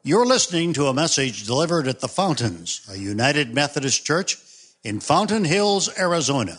You're listening to a message delivered at the Fountains, a United Methodist Church in Fountain Hills, Arizona.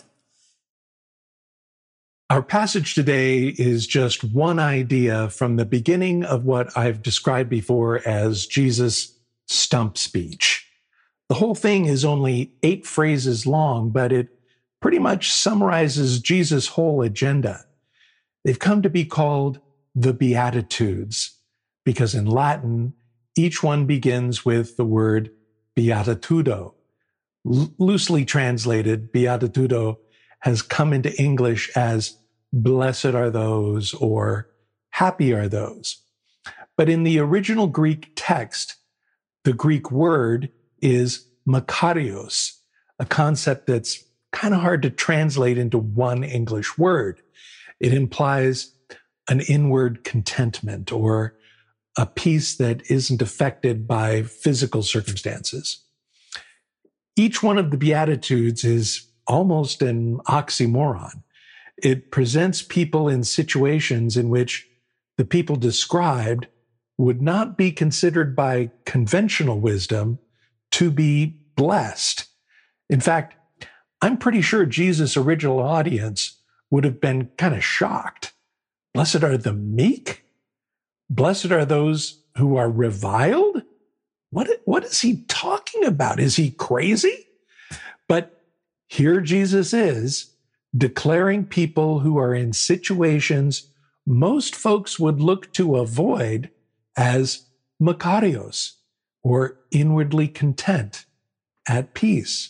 Our passage today is just one idea from the beginning of what I've described before as Jesus' stump speech. The whole thing is only 8 phrases long, but it pretty much summarizes Jesus' whole agenda. They've come to be called the Beatitudes, because in Latin, each one begins with the word beatitudo. Loosely translated, beatitudo has come into English as blessed are those or happy are those. But in the original Greek text, the Greek word is makarios, a concept that's kind of hard to translate into one English word. It implies an inward contentment or a peace that isn't affected by physical circumstances. Each one of the Beatitudes is almost an oxymoron. It presents people in situations in which the people described would not be considered by conventional wisdom to be blessed. In fact, I'm pretty sure Jesus' original audience would have been kind of shocked. Blessed are the meek? Blessed are those who are reviled? What is he talking about? Is he crazy? But here Jesus is declaring people who are in situations most folks would look to avoid as makarios, or inwardly content, at peace.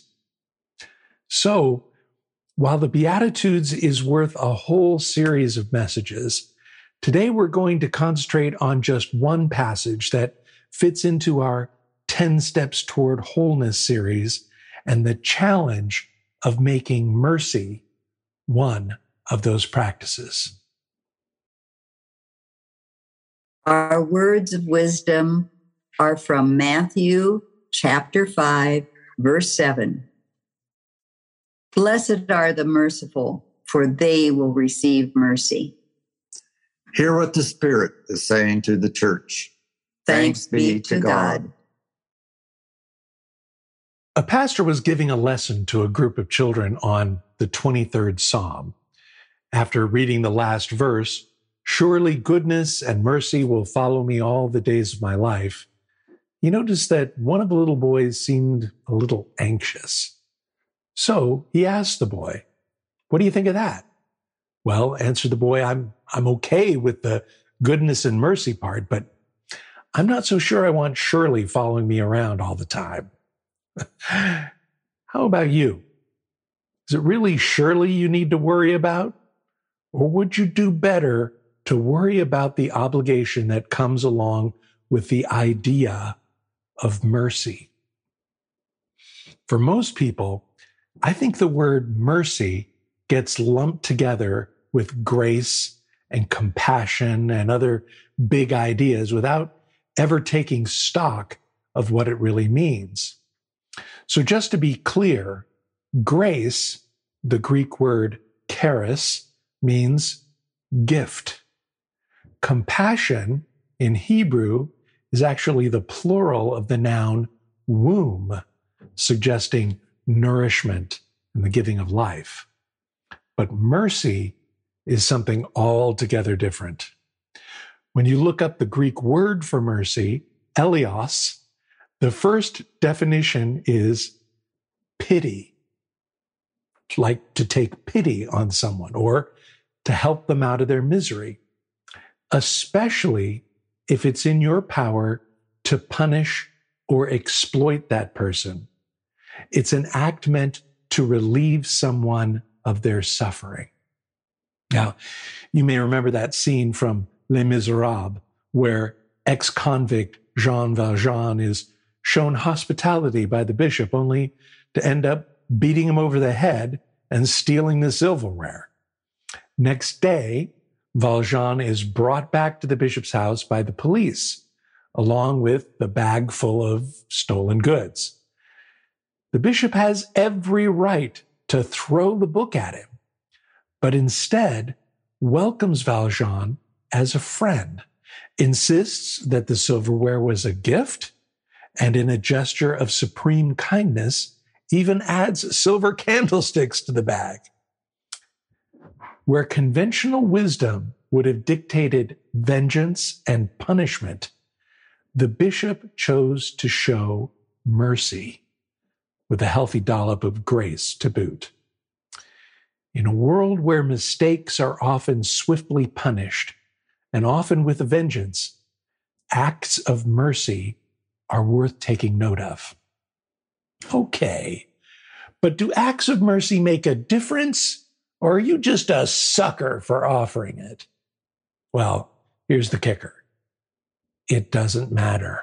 So, while the Beatitudes is worth a whole series of messages, today we're going to concentrate on just one passage that fits into our 10 Steps Toward Wholeness series and the challenge of making mercy one of those practices. Our words of wisdom are from Matthew chapter 5, verse 7. Blessed are the merciful, for they will receive mercy. Hear what the Spirit is saying to the church. Thanks be to God. A pastor was giving a lesson to a group of children on the 23rd Psalm. After reading the last verse, surely goodness and mercy will follow me all the days of my life, he noticed that one of the little boys seemed a little anxious. So he asked the boy, "What do you think of that?" "Well," answered the boy, I'm okay with the goodness and mercy part, but I'm not so sure I want Shirley following me around all the time." How about you? Is it really Shirley you need to worry about? Or would you do better to worry about the obligation that comes along with the idea of mercy? For most people, I think the word mercy gets lumped together with grace and compassion and other big ideas without ever taking stock of what it really means. So just to be clear, grace, the Greek word charis, means gift. Compassion in Hebrew is actually the plural of the noun womb, suggesting nourishment and the giving of life. But mercy is something altogether different. When you look up the Greek word for mercy, eleos, the first definition is pity, like to take pity on someone or to help them out of their misery, especially if it's in your power to punish or exploit that person. It's an act meant to relieve someone of their suffering. Now, you may remember that scene from Les Miserables, where ex-convict Jean Valjean is shown hospitality by the bishop, only to end up beating him over the head and stealing the silverware. Next day, Valjean is brought back to the bishop's house by the police, along with the bag full of stolen goods. The bishop has every right to throw the book at him, but instead welcomes Valjean as a friend insists that the silverware was a gift, and in a gesture of supreme kindness, even adds silver candlesticks to the bag. Where conventional wisdom would have dictated vengeance and punishment, the bishop chose to show mercy with a healthy dollop of grace to boot. In a world where mistakes are often swiftly punished, and often with a vengeance, acts of mercy are worth taking note of. Okay, but do acts of mercy make a difference, or are you just a sucker for offering it? Well, here's the kicker. It doesn't matter.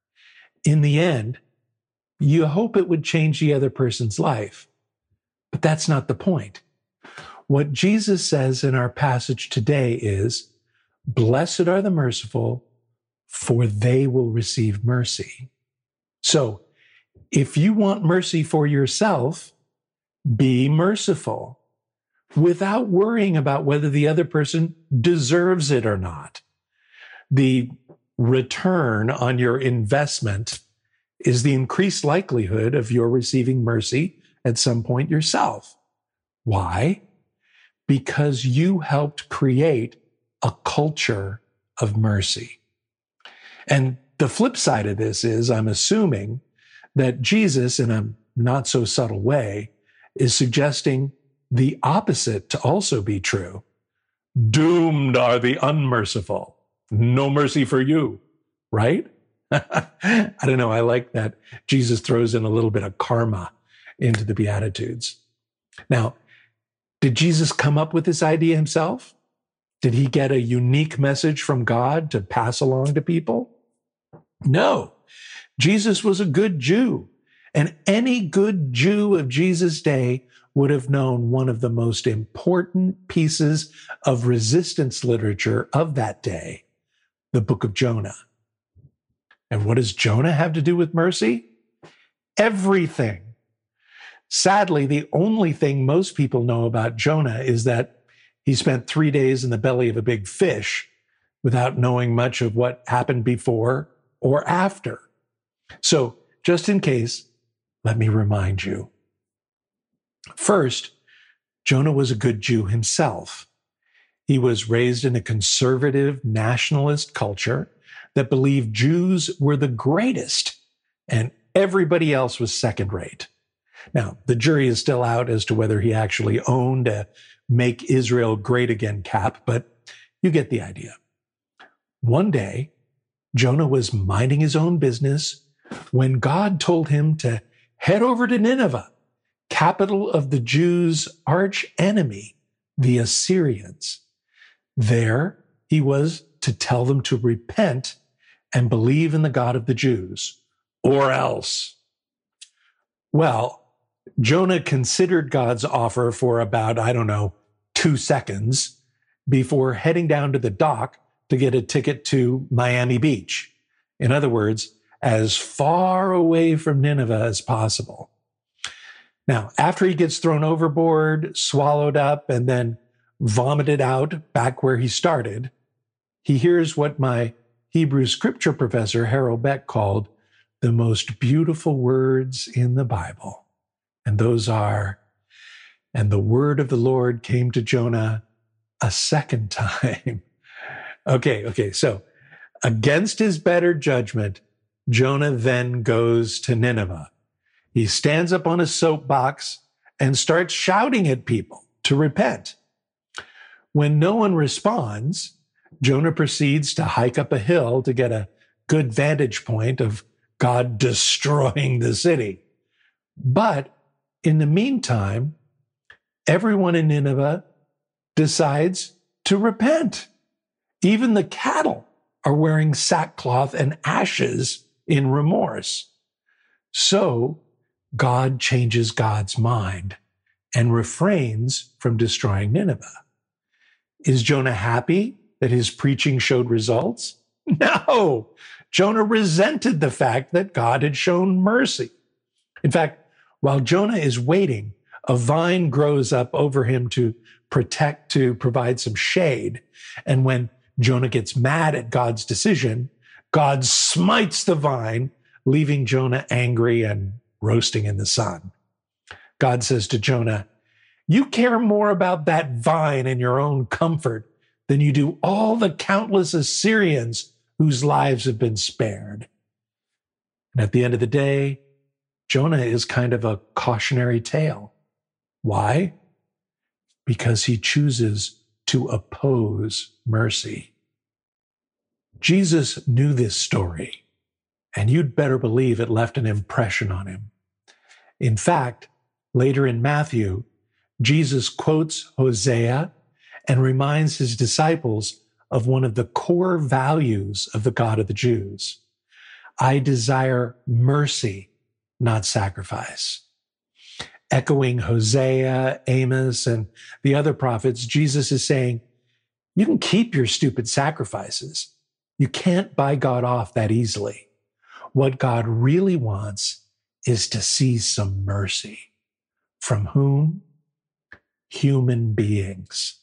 In the end, you hope it would change the other person's life, but that's not the point. What Jesus says in our passage today is, "Blessed are the merciful, for they will receive mercy." So, if you want mercy for yourself, be merciful without worrying about whether the other person deserves it or not. The return on your investment is the increased likelihood of your receiving mercy at some point yourself. Why? Because you helped create a culture of mercy. And the flip side of this is, I'm assuming that Jesus, in a not so subtle way, is suggesting the opposite to also be true. Doomed are the unmerciful. No mercy for you, right? I don't know. I like that Jesus throws in a little bit of karma into the Beatitudes. Now, did Jesus come up with this idea himself? Did he get a unique message from God to pass along to people? No. Jesus was a good Jew, and any good Jew of Jesus' day would have known one of the most important pieces of resistance literature of that day, the book of Jonah. And what does Jonah have to do with mercy? Everything. Sadly, the only thing most people know about Jonah is that he spent 3 days in the belly of a big fish without knowing much of what happened before or after. So, just in case, let me remind you. First, Jonah was a good Jew himself. He was raised in a conservative nationalist culture that believed Jews were the greatest and everybody else was second rate. Now, the jury is still out as to whether he actually owned a Make Israel Great Again cap, but you get the idea. One day, Jonah was minding his own business when God told him to head over to Nineveh, capital of the Jews' arch enemy, the Assyrians. There, he was to tell them to repent and believe in the God of the Jews, or else. Well, Jonah considered God's offer for about, 2 seconds before heading down to the dock to get a ticket to Miami Beach. In other words, as far away from Nineveh as possible. Now, after he gets thrown overboard, swallowed up, and then vomited out back where he started, he hears what my Hebrew scripture professor, Harold Beck, called the most beautiful words in the Bible. And those are, "And the word of the Lord came to Jonah a second time." Okay, so against his better judgment, Jonah then goes to Nineveh. He stands up on a soapbox and starts shouting at people to repent. When no one responds, Jonah proceeds to hike up a hill to get a good vantage point of God destroying the city. But in the meantime, everyone in Nineveh decides to repent. Even the cattle are wearing sackcloth and ashes in remorse. So God changes God's mind and refrains from destroying Nineveh. Is Jonah happy that his preaching showed results? No. Jonah resented the fact that God had shown mercy. In fact, while Jonah is waiting, a vine grows up over him to provide some shade. And when Jonah gets mad at God's decision. God smites the vine, leaving Jonah angry and roasting in the sun. God says to Jonah, "You care more about that vine and your own comfort than you do all the countless Assyrians whose lives have been spared." And at the end of the day, Jonah is kind of a cautionary tale. Why? Because he chooses to oppose mercy. Jesus knew this story, and you'd better believe it left an impression on him. In fact, later in Matthew, Jesus quotes Hosea and reminds his disciples of one of the core values of the God of the Jews. I desire mercy, not sacrifice. Echoing Hosea, Amos, and the other prophets, Jesus is saying, you can keep your stupid sacrifices. You can't buy God off that easily. What God really wants is to see some mercy. From whom? Human beings.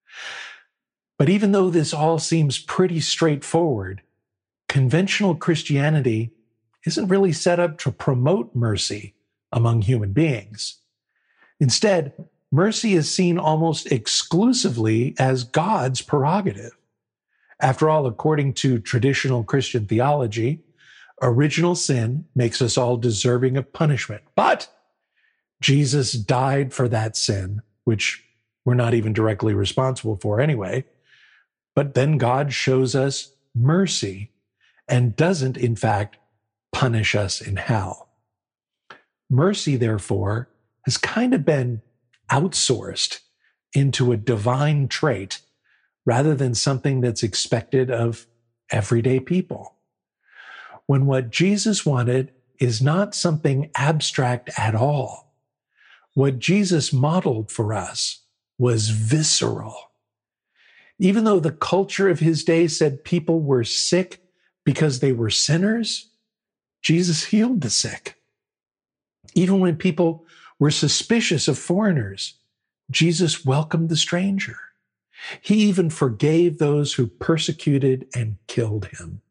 But even though this all seems pretty straightforward, conventional Christianity isn't really set up to promote mercy among human beings. Instead, mercy is seen almost exclusively as God's prerogative. After all, according to traditional Christian theology, original sin makes us all deserving of punishment. But Jesus died for that sin, which we're not even directly responsible for anyway. But then God shows us mercy and doesn't, in fact, punish us in hell. Mercy, therefore, has kind of been outsourced into a divine trait rather than something that's expected of everyday people. When what Jesus wanted is not something abstract at all. What Jesus modeled for us was visceral. Even though the culture of his day said people were sick because they were sinners, Jesus healed the sick. Even when people were suspicious of foreigners, Jesus welcomed the stranger. He even forgave those who persecuted and killed him.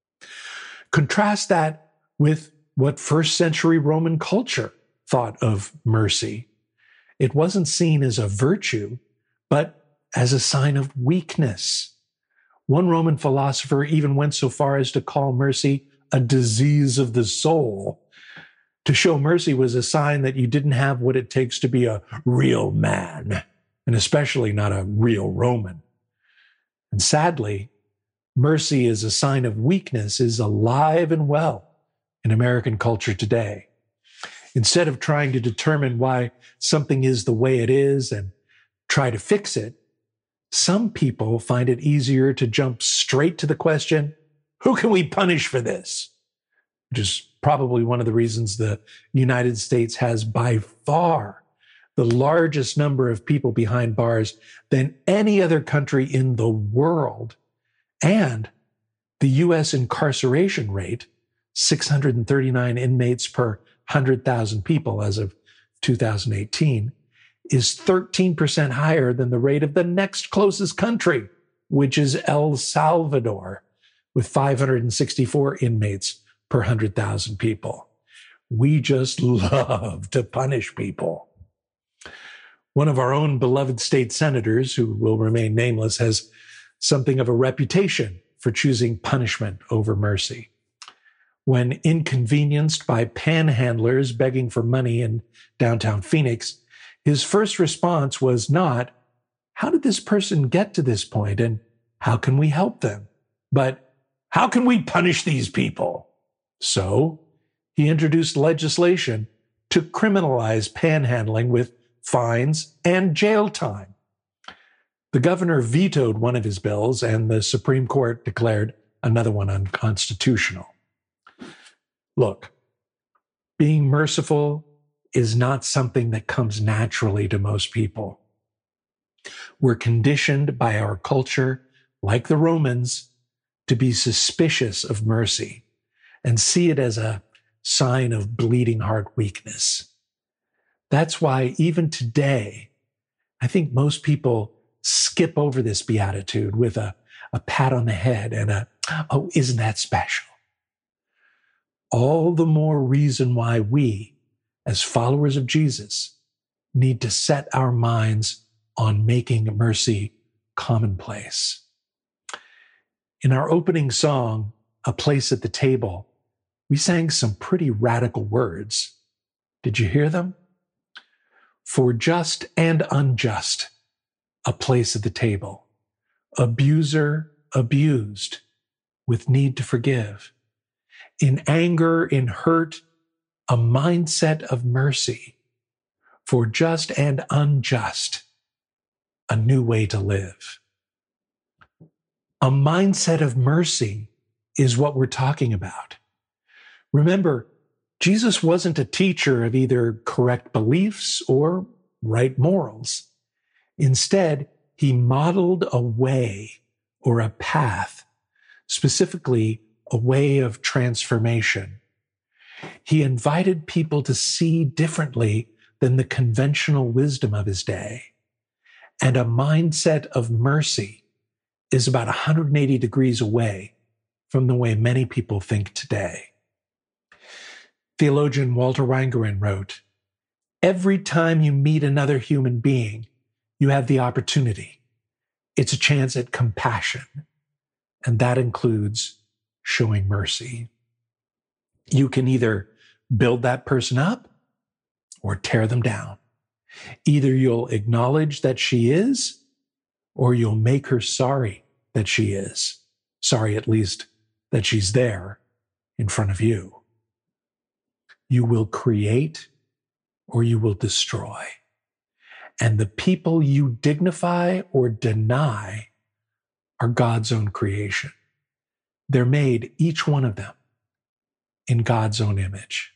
Contrast that with what first century Roman culture thought of mercy. It wasn't seen as a virtue, but as a sign of weakness. One Roman philosopher even went so far as to call mercy a disease of the soul. To show mercy was a sign that you didn't have what it takes to be a real man, and especially not a real Roman. And sadly, mercy as a sign of weakness is alive and well in American culture today. Instead of trying to determine why something is the way it is and try to fix it, some people find it easier to jump straight to the question, who can we punish for this? Which is probably one of the reasons the United States has by far the largest number of people behind bars than any other country in the world. And the U.S. incarceration rate, 639 inmates per 100,000 people as of 2018, is 13% higher than the rate of the next closest country, which is El Salvador, with 564 inmates per 100,000 people. We just love to punish people. One of our own beloved state senators, who will remain nameless, has something of a reputation for choosing punishment over mercy. When inconvenienced by panhandlers begging for money in downtown Phoenix, his first response was not, how did this person get to this point and how can we help them? But how can we punish these people? So he introduced legislation to criminalize panhandling with fines and jail time. The governor vetoed one of his bills, and the Supreme Court declared another one unconstitutional. Look, being merciful is not something that comes naturally to most people. We're conditioned by our culture, like the Romans, to be suspicious of mercy and see it as a sign of bleeding heart weakness. That's why even today, I think most people skip over this beatitude with a a pat on the head, and oh, isn't that special? All the more reason why we, as followers of Jesus, need to set our minds on making mercy commonplace. In our opening song, A Place at the Table, we sang some pretty radical words. Did you hear them? For just and unjust, a place at the table. Abuser abused, with need to forgive. In anger, in hurt, a mindset of mercy. For just and unjust, a new way to live. A mindset of mercy is what we're talking about. Remember, Jesus wasn't a teacher of either correct beliefs or right morals. Instead, he modeled a way or a path, specifically a way of transformation. He invited people to see differently than the conventional wisdom of his day. And a mindset of mercy is about 180 degrees away from the way many people think today. Theologian Walter Wangerin wrote, "Every time you meet another human being, you have the opportunity. It's a chance at compassion, and that includes showing mercy. You can either build that person up or tear them down. Either you'll acknowledge that she is, or you'll make her sorry that she is. Sorry, at least, that she's there in front of you. You will create or you will destroy. And the people you dignify or deny are God's own creation. They're made, each one of them, in God's own image."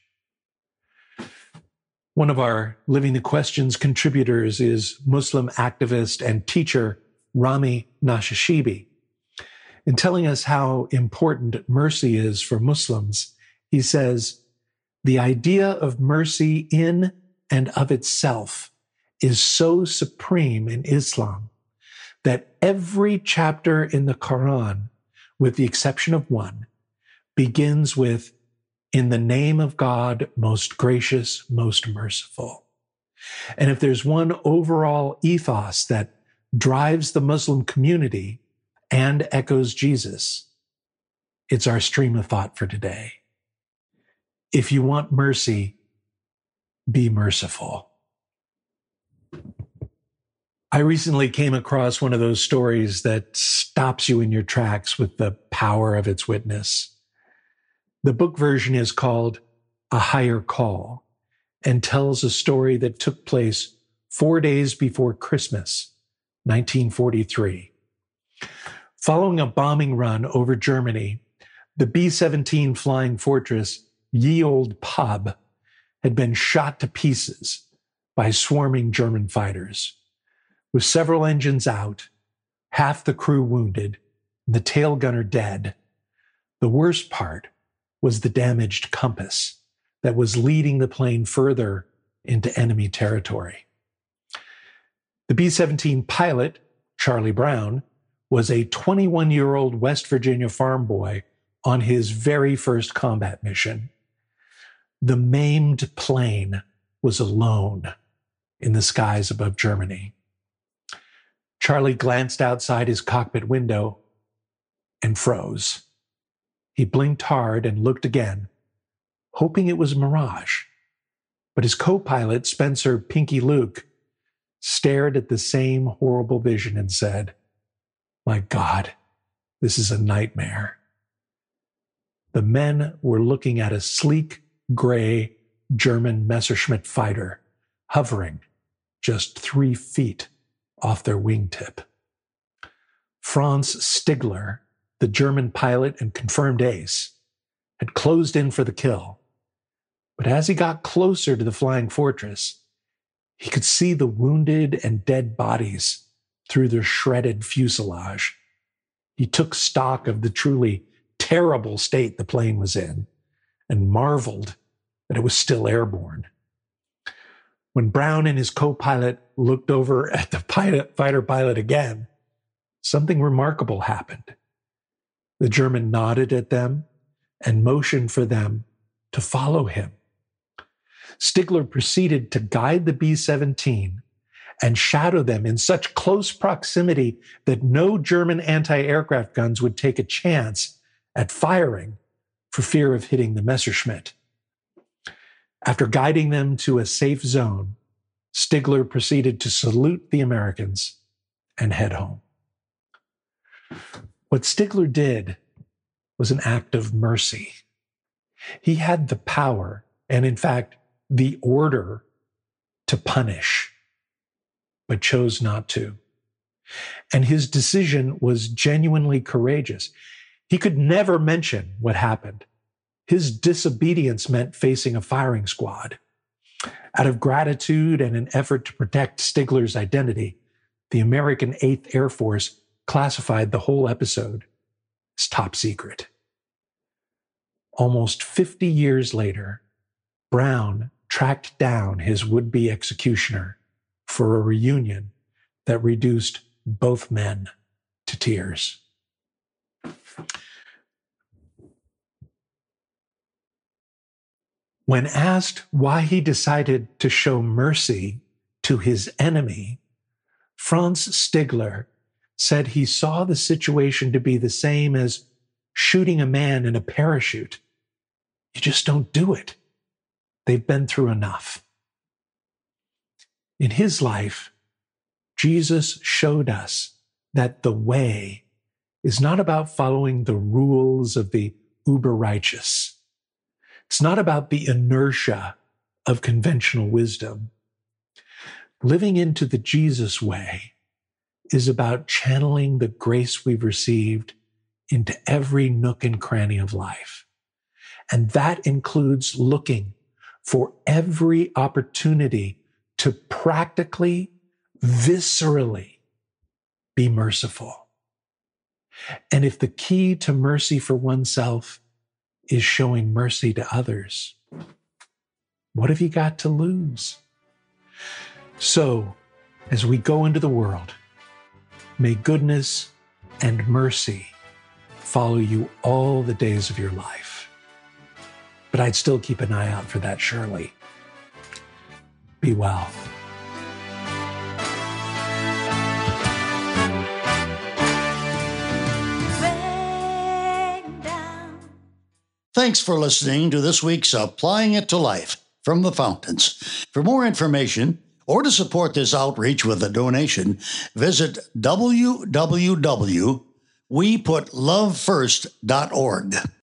One of our Living the Questions contributors is Muslim activist and teacher Rami Nashashibi. In telling us how important mercy is for Muslims, he says, "The idea of mercy in and of itself is so supreme in Islam that every chapter in the Quran, with the exception of one, begins with, 'In the name of God, most gracious, most merciful.' And if there's one overall ethos that drives the Muslim community and echoes Jesus, it's our stream of thought for today. If you want mercy, be merciful." I recently came across one of those stories that stops you in your tracks with the power of its witness. The book version is called A Higher Call and tells a story that took place 4 days before Christmas, 1943. Following a bombing run over Germany, the B-17 Flying Fortress Ye Olde Pub had been shot to pieces by swarming German fighters. With several engines out, half the crew wounded, and the tail gunner dead, the worst part was the damaged compass that was leading the plane further into enemy territory. The B-17 pilot, Charlie Brown, was a 21-year-old West Virginia farm boy on his very first combat mission. The maimed plane was alone in the skies above Germany. Charlie glanced outside his cockpit window and froze. He blinked hard and looked again, hoping it was a mirage. But his co-pilot, Spencer Pinky Luke, stared at the same horrible vision and said, "My God, this is a nightmare." The men were looking at a sleek, gray German Messerschmitt fighter hovering just 3 feet off their wingtip. Franz Stigler, the German pilot and confirmed ace, had closed in for the kill. But as he got closer to the Flying Fortress, he could see the wounded and dead bodies through their shredded fuselage. He took stock of the truly terrible state the plane was in and marveled that it was still airborne. When Brown and his co-pilot looked over at the fighter pilot again, something remarkable happened. The German nodded at them and motioned for them to follow him. Stigler proceeded to guide the B-17 and shadow them in such close proximity that no German anti-aircraft guns would take a chance at firing for fear of hitting the Messerschmitt. After guiding them to a safe zone, Stigler proceeded to salute the Americans and head home. What Stigler did was an act of mercy. He had the power, and in fact, the order to punish, but chose not to. And his decision was genuinely courageous. He could never mention what happened. His disobedience meant facing a firing squad. Out of gratitude and an effort to protect Stigler's identity, the American 8th Air Force classified the whole episode as top secret. Almost 50 years later, Brown tracked down his would-be executioner for a reunion that reduced both men to tears. When asked why he decided to show mercy to his enemy, Franz Stigler said he saw the situation to be the same as shooting a man in a parachute. You just don't do it. They've been through enough. In his life, Jesus showed us that the way is not about following the rules of the uber righteous. It's not about the inertia of conventional wisdom. Living into the Jesus way is about channeling the grace we've received into every nook and cranny of life. And that includes looking for every opportunity to practically, viscerally be merciful. And if the key to mercy for oneself is showing mercy to others, what have you got to lose? So, as we go into the world, may goodness and mercy follow you all the days of your life. But I'd still keep an eye out for that, Shirley. Be well. Thanks for listening to this week's Applying It to Life from the Fountains. For more information or to support this outreach with a donation, visit www.weputlovefirst.org.